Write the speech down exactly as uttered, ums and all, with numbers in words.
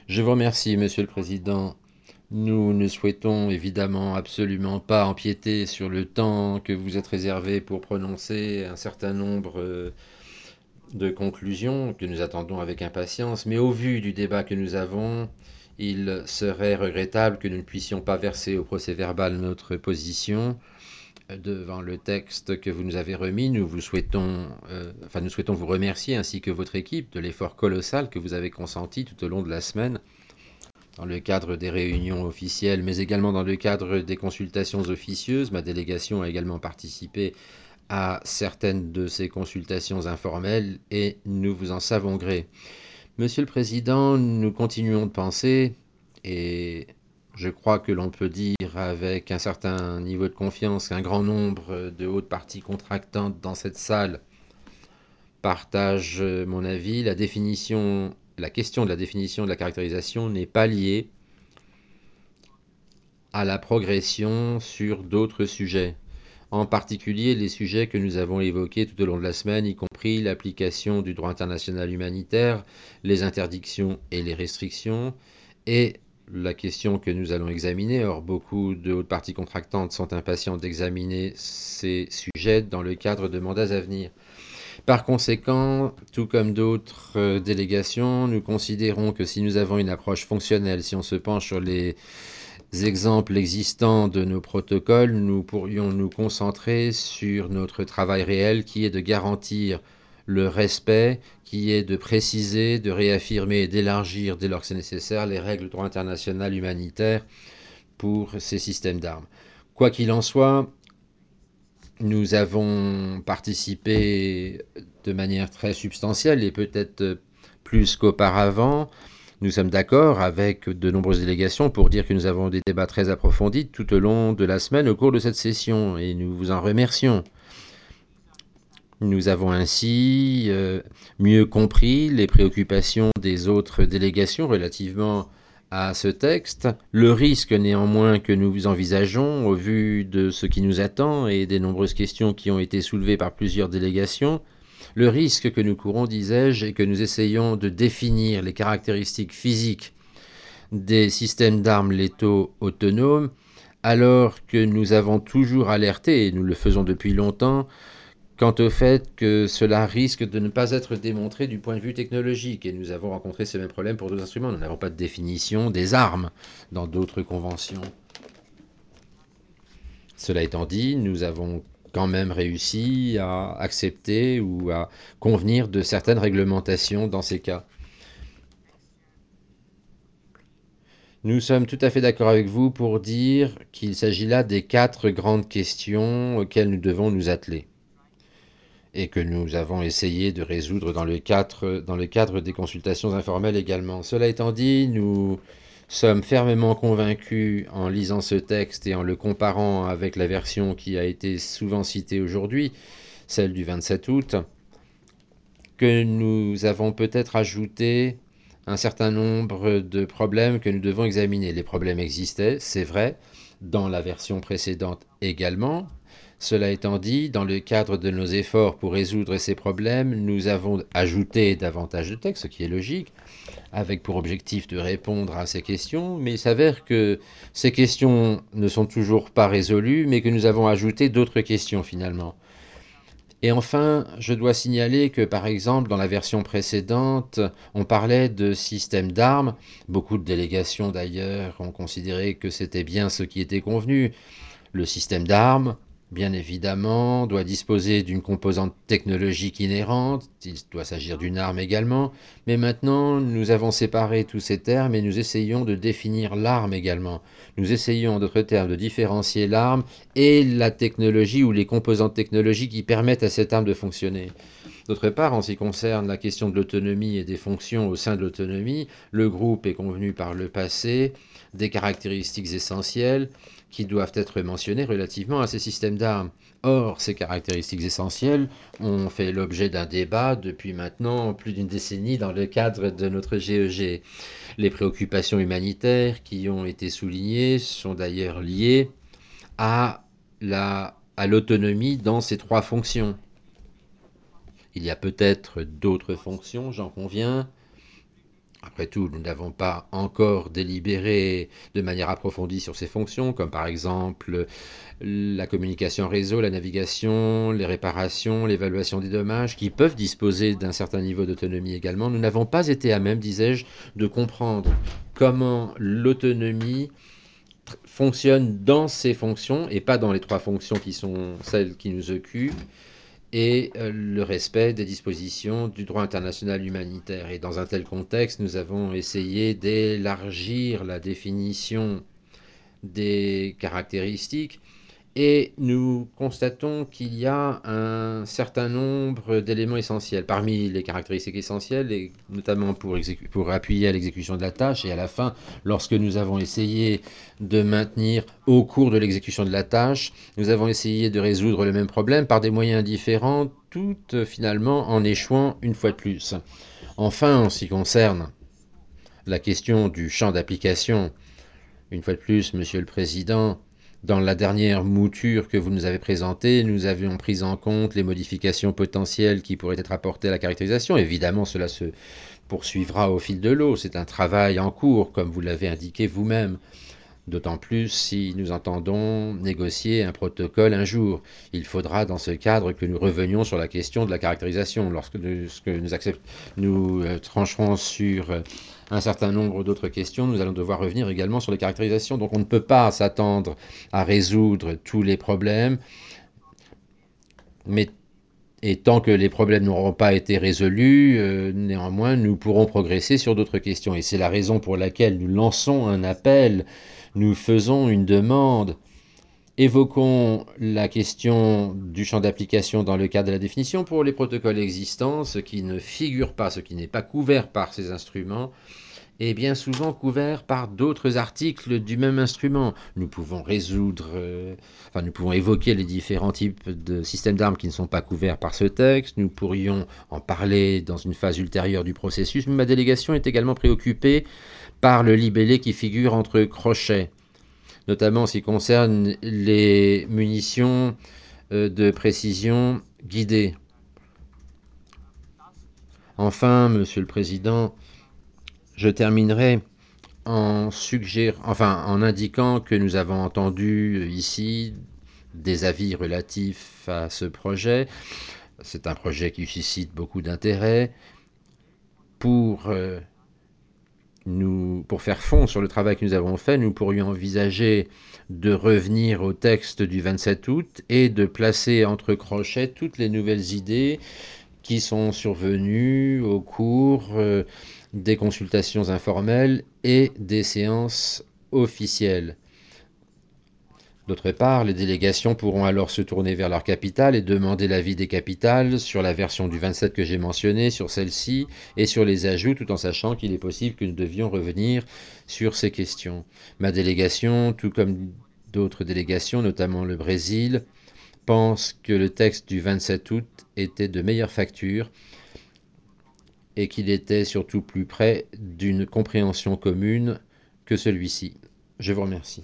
Je vous remercie, Monsieur le Président. Nous ne souhaitons évidemment absolument pas empiéter sur le temps que vous êtes réservé pour prononcer un certain nombre euh, de conclusions que nous attendons avec impatience, mais au vu du débat que nous avons, il serait regrettable que nous ne puissions pas verser au procès-verbal notre position devant le texte que vous nous avez remis. Nous vous souhaitons, euh, enfin, nous souhaitons vous remercier ainsi que votre équipe de l'effort colossal que vous avez consenti tout au long de la semaine dans le cadre des réunions officielles, mais également dans le cadre des consultations officieuses. Ma délégation a également participé à certaines de ces consultations informelles et nous vous en savons gré. Monsieur le Président, nous continuons de penser, et je crois que l'on peut dire avec un certain niveau de confiance qu'un grand nombre de hautes parties contractantes dans cette salle partagent mon avis, la définition, la question de la définition de la caractérisation n'est pas liée à la progression sur d'autres sujets, en particulier les sujets que nous avons évoqués tout au long de la semaine, y compris l'application du droit international humanitaire, les interdictions et les restrictions, et la question que nous allons examiner. Or, beaucoup de hautes parties contractantes sont impatientes d'examiner ces sujets dans le cadre de mandats à venir. Par conséquent, tout comme d'autres euh, délégations, nous considérons que si nous avons une approche fonctionnelle, si on se penche sur les exemples existants de nos protocoles, nous pourrions nous concentrer sur notre travail réel qui est de garantir le respect, qui est de préciser, de réaffirmer et d'élargir dès lors que c'est nécessaire les règles du droit international humanitaire pour ces systèmes d'armes. Quoi qu'il en soit, nous avons participé de manière très substantielle et peut-être plus qu'auparavant. Nous sommes d'accord avec de nombreuses délégations pour dire que nous avons des débats très approfondis tout au long de la semaine au cours de cette session et nous vous en remercions. Nous avons ainsi euh, mieux compris les préoccupations des autres délégations relativement à ce texte. Le risque néanmoins que nous envisageons au vu de ce qui nous attend et des nombreuses questions qui ont été soulevées par plusieurs délégations, le risque que nous courons, disais-je, est que nous essayons de définir les caractéristiques physiques des systèmes d'armes létaux autonomes alors que nous avons toujours alerté, et nous le faisons depuis longtemps, quant au fait que cela risque de ne pas être démontré du point de vue technologique. Et nous avons rencontré ce même problème pour d'autres instruments. Nous n'avons pas de définition des armes dans d'autres conventions. Cela étant dit, nous avons quand même réussi à accepter ou à convenir de certaines réglementations dans ces cas. Nous sommes tout à fait d'accord avec vous pour dire qu'il s'agit là des quatre grandes questions auxquelles nous devons nous atteler et que nous avons essayé de résoudre dans le cadre, dans le cadre des consultations informelles également. Cela étant dit, nous sommes fermement convaincus en lisant ce texte et en le comparant avec la version qui a été souvent citée aujourd'hui, celle du vingt-sept août, que nous avons peut-être ajouté un certain nombre de problèmes que nous devons examiner. Les problèmes existaient, c'est vrai, dans la version précédente également. Cela étant dit, dans le cadre de nos efforts pour résoudre ces problèmes, nous avons ajouté davantage de textes, ce qui est logique, avec pour objectif de répondre à ces questions, mais il s'avère que ces questions ne sont toujours pas résolues, mais que nous avons ajouté d'autres questions finalement. Et enfin, je dois signaler que, par exemple, dans la version précédente, on parlait de système d'armes. Beaucoup de délégations, d'ailleurs, ont considéré que c'était bien ce qui était convenu. Le système d'armes, bien évidemment, doit disposer d'une composante technologique inhérente, il doit s'agir d'une arme également, mais maintenant nous avons séparé tous ces termes et nous essayons de définir l'arme également. Nous essayons, en d'autres termes, de différencier l'arme et la technologie ou les composantes technologiques qui permettent à cette arme de fonctionner. D'autre part, en ce qui concerne la question de l'autonomie et des fonctions au sein de l'autonomie, le groupe est convenu par le passé des caractéristiques essentielles qui doivent être mentionnées relativement à ces systèmes d'armes. Or, ces caractéristiques essentielles ont fait l'objet d'un débat depuis maintenant plus d'une décennie dans le cadre de notre G E G. Les préoccupations humanitaires qui ont été soulignées sont d'ailleurs liées à la, à l'autonomie dans ces trois fonctions. Il y a peut-être d'autres fonctions, j'en conviens, Après tout, nous n'avons pas encore délibéré de manière approfondie sur ces fonctions, comme par exemple la communication réseau, la navigation, les réparations, l'évaluation des dommages, qui peuvent disposer d'un certain niveau d'autonomie également. Nous n'avons pas été à même, disais-je, de comprendre comment l'autonomie fonctionne dans ces fonctions et pas dans les trois fonctions qui sont celles qui nous occupent, et euh, le respect des dispositions du droit international humanitaire. Et dans un tel contexte, nous avons essayé d'élargir la définition des caractéristiques et nous constatons qu'il y a un certain nombre d'éléments essentiels. Parmi les caractéristiques essentielles, et notamment pour, pour appuyer à l'exécution de la tâche, et à la fin, lorsque nous avons essayé de maintenir au cours de l'exécution de la tâche, nous avons essayé de résoudre le même problème par des moyens différents, tout finalement en échouant une fois de plus. Enfin, en ce qui concerne la question du champ d'application, une fois de plus, Monsieur le Président, dans la dernière mouture que vous nous avez présentée, nous avions pris en compte les modifications potentielles qui pourraient être apportées à la caractérisation. Évidemment, cela se poursuivra au fil de l'eau. C'est un travail en cours, comme vous l'avez indiqué vous-même. D'autant plus si nous entendons négocier un protocole un jour. Il faudra dans ce cadre que nous revenions sur la question de la caractérisation. Lorsque nous, nous, accept, nous euh, trancherons sur euh, un certain nombre d'autres questions, nous allons devoir revenir également sur les caractérisations. Donc on ne peut pas s'attendre à résoudre tous les problèmes, mais et tant que les problèmes n'auront pas été résolus, euh, néanmoins, nous pourrons progresser sur d'autres questions. Et c'est la raison pour laquelle nous lançons un appel, nous faisons une demande, évoquons la question du champ d'application dans le cadre de la définition pour les protocoles existants, ce qui ne figure pas, ce qui n'est pas couvert par ces instruments, est bien souvent couvert par d'autres articles du même instrument. Nous pouvons résoudre, euh, enfin nous pouvons évoquer les différents types de systèmes d'armes qui ne sont pas couverts par ce texte, nous pourrions en parler dans une phase ultérieure du processus, mais ma délégation est également préoccupée par le libellé qui figure entre crochets, notamment en ce qui concerne les munitions euh, de précision guidées. Enfin, Monsieur le Président, je terminerai en suggérant, enfin, en indiquant que nous avons entendu ici des avis relatifs à ce projet. C'est un projet qui suscite beaucoup d'intérêt. Pour, euh, nous, pour faire fond sur le travail que nous avons fait, nous pourrions envisager de revenir au texte du vingt-sept août et de placer entre crochets toutes les nouvelles idées qui sont survenues au cours euh, des consultations informelles et des séances officielles. D'autre part, les délégations pourront alors se tourner vers leur capitale et demander l'avis des capitales sur la version du vingt-sept que j'ai mentionnée, sur celle-ci et sur les ajouts, tout en sachant qu'il est possible que nous devions revenir sur ces questions. Ma délégation, tout comme d'autres délégations, notamment le Brésil, pense que le texte du vingt-sept août était de meilleure facture et qu'il était surtout plus près d'une compréhension commune que celui-ci. Je vous remercie.